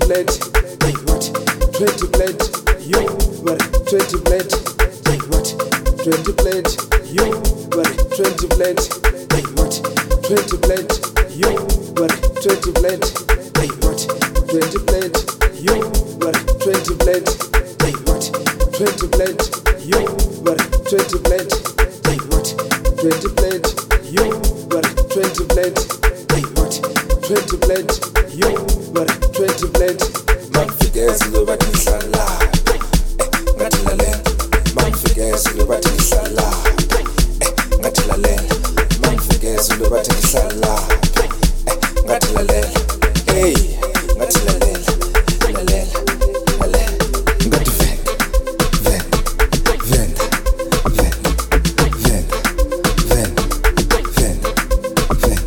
blade, hey what? 20 blade, you what? 20 blade, hey what? 20 blade, you what? 20 blade, hey what? 20 blade, you what? 20 blade, hey what? 20 blade, you what? 20 blade, hey what? 20 blade, you what? 20 blade, hey what? 20 blade, you what? 20 blade, hey what? 20 blade, you what? 20 blade. Mangifike sizobathi ngihlala, ngathi lalela. Mangifike sizobathi ngihlala, ngathi lalela. Mangifike sizobathi ngihlala, ngathi lalela. Hey, ngathi lalela, lalela, lalela. Ngathi venda, venda, venda, venda, venda, venda, venda, venda.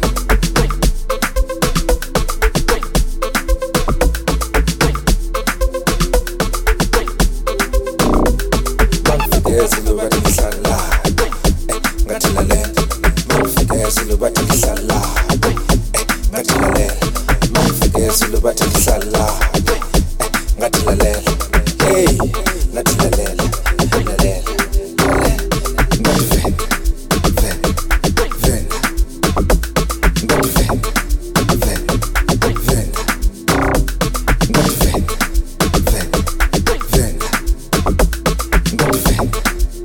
Sizobathi ngihlala, ngathi lalela. Mangifike sizobathi ngihlala, ngathi lalela. Mangifike sizobathi ngihlala, ngathi lalela. Hey, ngathi lalela, lalela, lalela. Ngathi venda, venda, venda. Ngathi venda, venda, venda. Ngathi venda, venda, venda. Ngathi venda.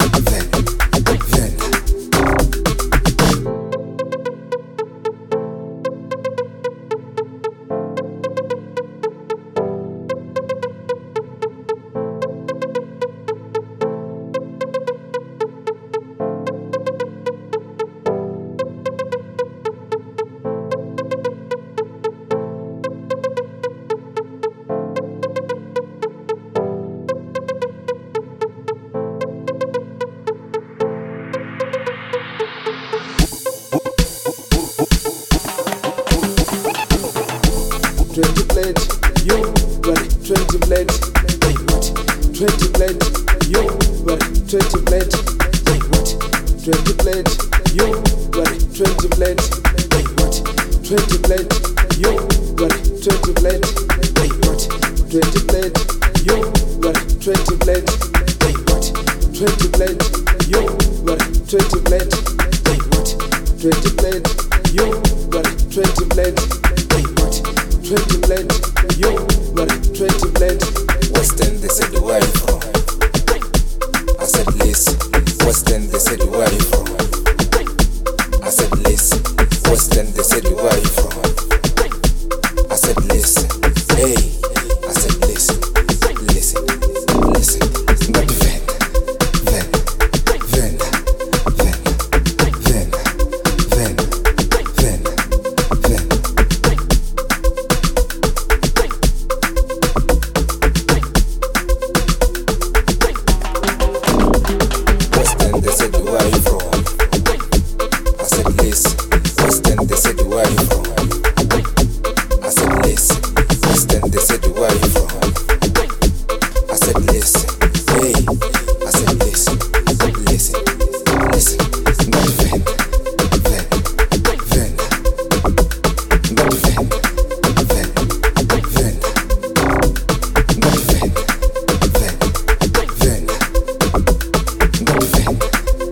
Blade, you what? 20 blade, hey what? 20 blade, you what? 20 blade, hey what? 20 blade, you what? 20 blade, hey what? 20 blade, you what? 20 blade, hey what? 20 blade, you what? 20 blade, hey what? 20 blade, you what? 20 blade, hey what? 20 blade, you what? 20 blade, hey what? 20 blade, you what? 20 blade. West End, they said where you from? I said listen. West End, they said where you from? I said listen. West End, they said where you from? I said listen. Hey, I said listen, listen, listen. Not venda, venda, venda, venda, venda, venda, venda, venda. They said where you from? I said listen. West End, they said where you from? I said listen. West End, they said where you from? I said listen. Hey, I said listen, listen, listen. Not venda, venda, venda. Not venda, venda, venda. Not venda, venda, venda. Not venda.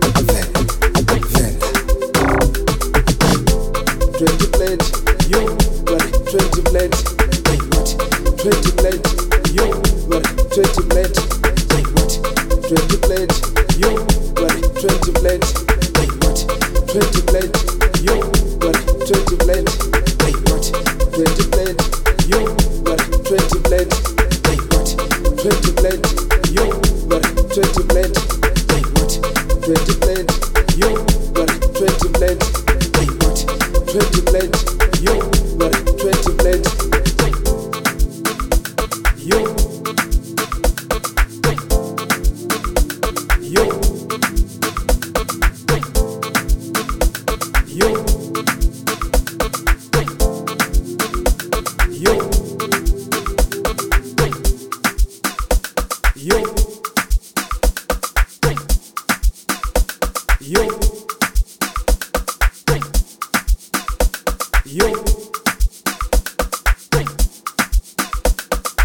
20 blade, you what? 20 blade, hey what? 20 blade, you what? 20 blade, hey what? 20 blade, you what? 20 blade, hey what? 20 blade, you what? 20 blade, hey what? 20 blade, you what? 20 blade, hey what? 20 blade, you what? 20 blade, hey what? 20 blade, you what? 20 blade, hey what? 20 blade, you what? 20 blade, you, you, you, you, you, you, you.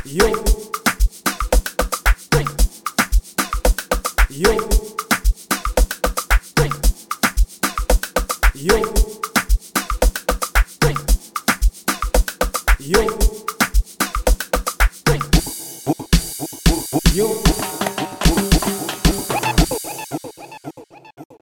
yo, yo.